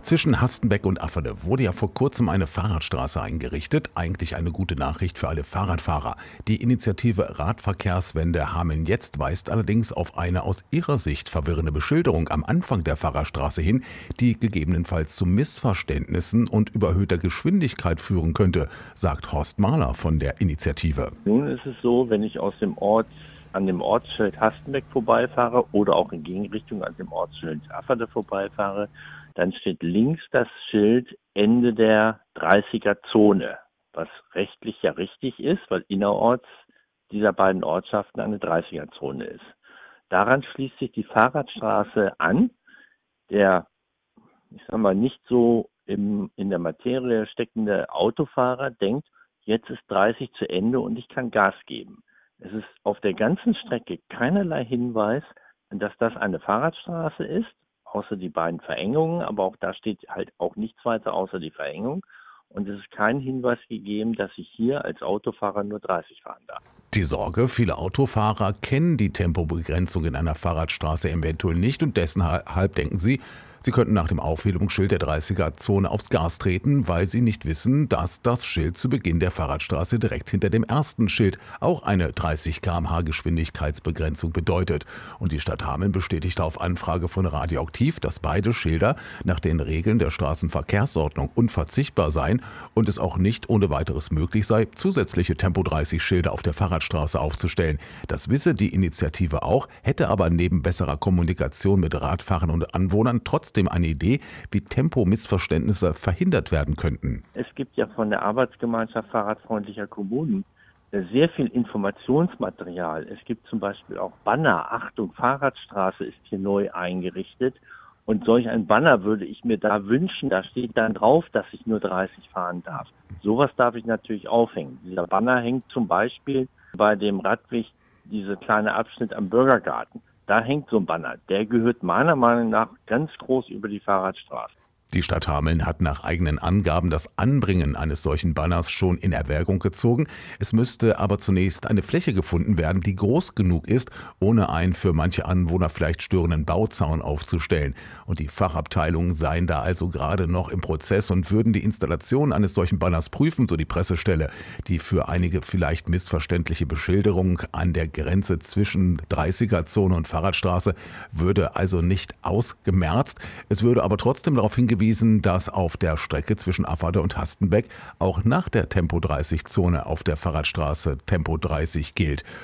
Zwischen Hastenbeck und Afferde wurde ja vor kurzem eine Fahrradstraße eingerichtet. Eigentlich eine gute Nachricht für alle Fahrradfahrer. Die Initiative Radverkehrswende Hameln-Jetzt weist allerdings auf eine aus ihrer Sicht verwirrende Beschilderung am Anfang der Fahrradstraße hin, die gegebenenfalls zu Missverständnissen und überhöhter Geschwindigkeit führen könnte, sagt Horst Mahler von der Initiative. Nun ist es so, wenn ich an dem Ortsschild Hastenbeck vorbeifahre oder auch in Gegenrichtung an dem Ortsschild Afferde vorbeifahre, dann steht links das Schild Ende der 30er-Zone, was rechtlich ja richtig ist, weil innerorts dieser beiden Ortschaften eine 30er-Zone ist. Daran schließt sich die Fahrradstraße an. Der, nicht so in der Materie steckende Autofahrer denkt, jetzt ist 30 zu Ende und ich kann Gas geben. Es ist auf der ganzen Strecke keinerlei Hinweis, dass das eine Fahrradstraße ist, außer die beiden Verengungen, aber auch da steht halt auch nichts weiter außer die Verengung. Und es ist kein Hinweis gegeben, dass ich hier als Autofahrer nur 30 fahren darf. Die Sorge, viele Autofahrer kennen die Tempobegrenzung in einer Fahrradstraße eventuell nicht und deshalb denken sie könnten nach dem Aufhebungsschild der 30er-Zone aufs Gas treten, weil sie nicht wissen, dass das Schild zu Beginn der Fahrradstraße direkt hinter dem ersten Schild auch eine 30 km/h Geschwindigkeitsbegrenzung bedeutet. Und die Stadt Hameln bestätigte auf Anfrage von Radioaktiv, dass beide Schilder nach den Regeln der Straßenverkehrsordnung unverzichtbar seien und es auch nicht ohne weiteres möglich sei, zusätzliche Tempo-30-Schilder auf der Fahrradstraße aufzustellen. Das wisse die Initiative auch, hätte aber neben besserer Kommunikation mit Radfahrern und Anwohnern trotzdem eine Idee, wie Tempomissverständnisse verhindert werden könnten. Es gibt ja von der Arbeitsgemeinschaft fahrradfreundlicher Kommunen sehr viel Informationsmaterial. Es gibt zum Beispiel auch Banner. Achtung, Fahrradstraße ist hier neu eingerichtet. Und solch ein Banner würde ich mir da wünschen. Da steht dann drauf, dass ich nur 30 fahren darf. Sowas darf ich natürlich aufhängen. Dieser Banner hängt zum Beispiel bei dem Radweg, dieser kleine Abschnitt am Bürgergarten. Da hängt so ein Banner. Der gehört meiner Meinung nach ganz groß über die Fahrradstraße. Die Stadt Hameln hat nach eigenen Angaben das Anbringen eines solchen Banners schon in Erwägung gezogen. Es müsste aber zunächst eine Fläche gefunden werden, die groß genug ist, ohne einen für manche Anwohner vielleicht störenden Bauzaun aufzustellen. Und die Fachabteilungen seien da also gerade noch im Prozess und würden die Installation eines solchen Banners prüfen, so die Pressestelle. Die für einige vielleicht missverständliche Beschilderung an der Grenze zwischen 30er-Zone und Fahrradstraße würde also nicht ausgemerzt. Es würde aber trotzdem darauf hingewiesen, dass auf der Strecke zwischen Afferde und Hastenbeck auch nach der Tempo-30-Zone auf der Fahrradstraße Tempo 30 gilt.